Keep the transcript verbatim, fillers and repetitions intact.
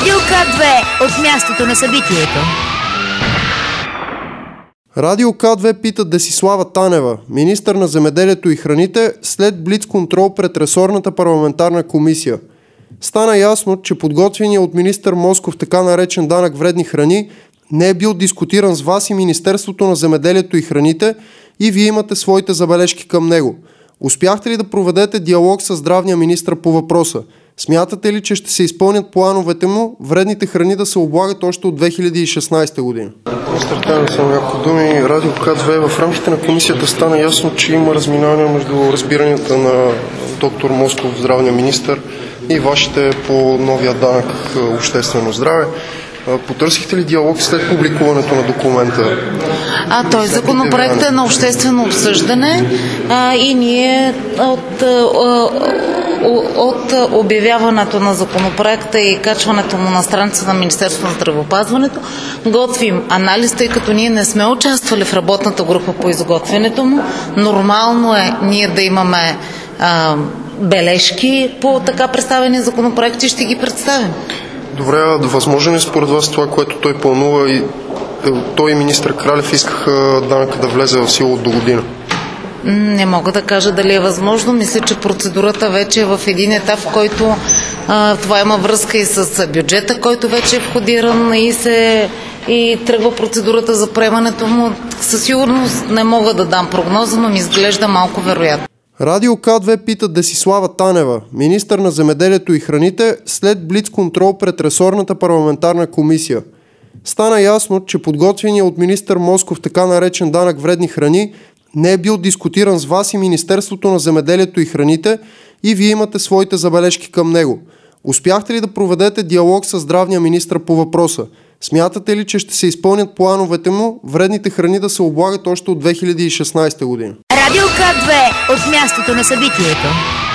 Радио К две от мястото на събитието. Радио К две пита Десислава Танева, министър на земеделието и храните, след блицконтрол пред ресорната парламентарна комисия. Стана ясно, че подготвения от министър Москов така наречен данък вредни храни не е бил дискутиран с вас и Министерството на земеделието и храните и вие имате своите забележки към него. Успяхте ли да проведете диалог с здравния министър по въпроса? Смятате ли, че ще се изпълнят плановете му вредните храни да се облагат още от две хиляди и шестнадесета година? Министър Танев, само няколко думи. Радио К две в рамките на комисията стана ясно, че има разминаване между разбиранията на доктор Москов, здравния министър, и вашите по новия данък обществено здраве. Потърсихте ли диалог след публикуването на документа? А, той законопроект е на обществено обсъждане а, и ние от, от обявяването на законопроекта и качването му на страница на Министерството на здравеопазването готвим анализ, тъй като ние не сме участвали в работната група по изготвянето му. Нормално е ние да имаме а, бележки по така представени законопроекти, ще ги представим. Добре, а възможно ли според вас това, което той планува и той и министър Кралев искаха данъка да влезе в сила от до година? Не мога да кажа дали е възможно. Мисля, че процедурата вече е в един етап, в който а, това има връзка и с бюджета, който вече е входиран и се и тръгва процедурата за приемането му. Със сигурност не мога да дам прогноза, но ми изглежда малко вероятно. Радио К две пита Десислава Танева, министър на земеделието и храните, след блицконтрол пред ресорната парламентарна комисия. Стана ясно, че подготвения от министър Москов така наречен данък вредни храни не е бил дискутиран с вас и Министерството на земеделието и храните и вие имате своите забележки към него. Успяхте ли да проведете диалог с здравния министър по въпроса? Смятате ли, че ще се изпълнят плановете му вредните храни да се облагат още от две хиляди и шестнадесета година? Радио К две от мястото на събитието.